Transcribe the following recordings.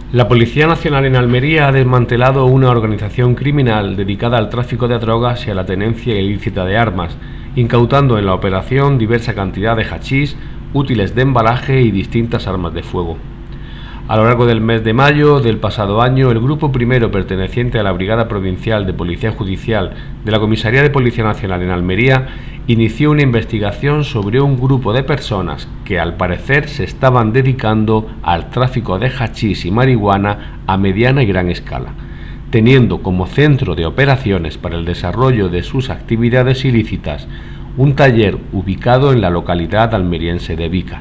La Policía Nacional en Almería ha desmantelado una organización criminal dedicada al tráfico de drogas y a la tenencia ilícita de armas, incautando en la operación diversa cantidad de hachís, útiles de embalaje y distintas armas de fuego. A lo largo del mes de mayo del pasado año, el Grupo Primero, perteneciente a la Brigada Provincial de Policía Judicial de la Comisaría de Policía Nacional en Almería, inició una investigación sobre un grupo de personas que al parecer se estaban dedicando al tráfico de hachís y marihuana a mediana y gran escala, teniendo como centro de operaciones para el desarrollo de sus actividades ilícitas un taller ubicado en la localidad almeriense de Vícar.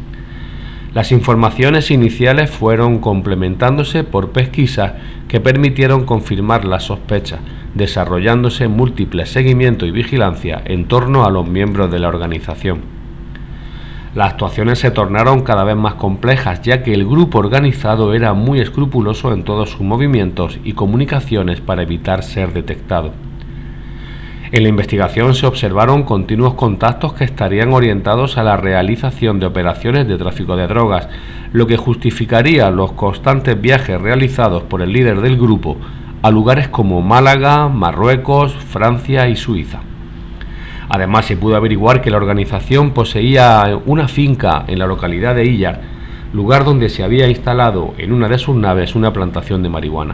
Las informaciones iniciales fueron complementándose por pesquisas que permitieron confirmar las sospechas, desarrollándose múltiples seguimientos y vigilancia en torno a los miembros de la organización. Las actuaciones se tornaron cada vez más complejas, ya que el grupo organizado era muy escrupuloso en todos sus movimientos y comunicaciones para evitar ser detectado. En la investigación se observaron continuos contactos que estarían orientados a la realización de operaciones de tráfico de drogas, lo que justificaría los constantes viajes realizados por el líder del grupo a lugares como Málaga, Marruecos, Francia y Suiza. Además, se pudo averiguar que la organización poseía una finca en la localidad de Illar, lugar donde se había instalado en una de sus naves una plantación de marihuana.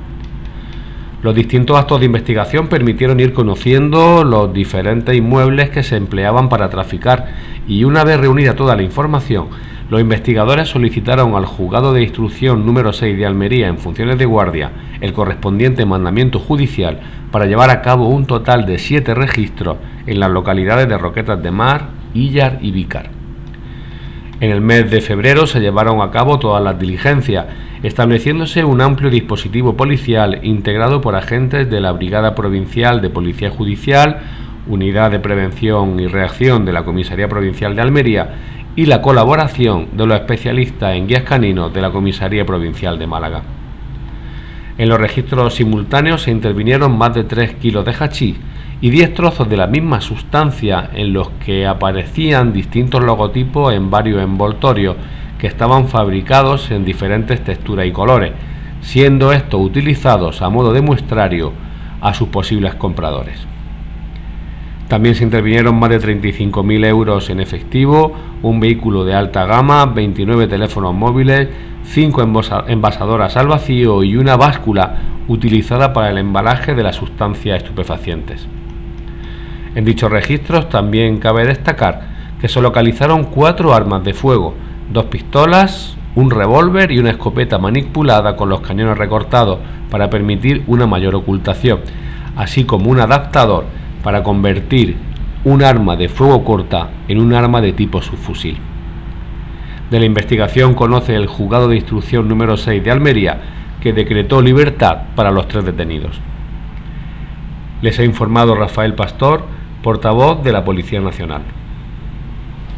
Los distintos actos de investigación permitieron ir conociendo los diferentes inmuebles que se empleaban para traficar, y una vez reunida toda la información, los investigadores solicitaron al Juzgado de Instrucción número 6 de Almería, en funciones de guardia, el correspondiente mandamiento judicial para llevar a cabo un total de 7 registros en las localidades de Roquetas de Mar, Illar y Vícar. En el mes de febrero se llevaron a cabo todas las diligencias, estableciéndose un amplio dispositivo policial integrado por agentes de la Brigada Provincial de Policía Judicial, Unidad de Prevención y Reacción de la Comisaría Provincial de Almería y la colaboración de los especialistas en guías caninos de la Comisaría Provincial de Málaga. En los registros simultáneos se intervinieron más de 3 kilos de hachís y 10 trozos de la misma sustancia, en los que aparecían distintos logotipos en varios envoltorios que estaban fabricados en diferentes texturas y colores, siendo estos utilizados a modo de muestrario a sus posibles compradores. También se intervinieron más de 35.000 euros en efectivo, un vehículo de alta gama, 29 teléfonos móviles, 5 envasadoras al vacío y una báscula utilizada para el embalaje de las sustancias estupefacientes. En dichos registros también cabe destacar que se localizaron 4 armas de fuego, 2 pistolas, un revólver y una escopeta manipulada con los cañones recortados para permitir una mayor ocultación, así como un adaptador para convertir un arma de fuego corta en un arma de tipo subfusil. De la investigación conoce el Juzgado de Instrucción número 6 de Almería, que decretó libertad para los 3 detenidos. Les ha informado Rafael Pastor, portavoz de la Policía Nacional.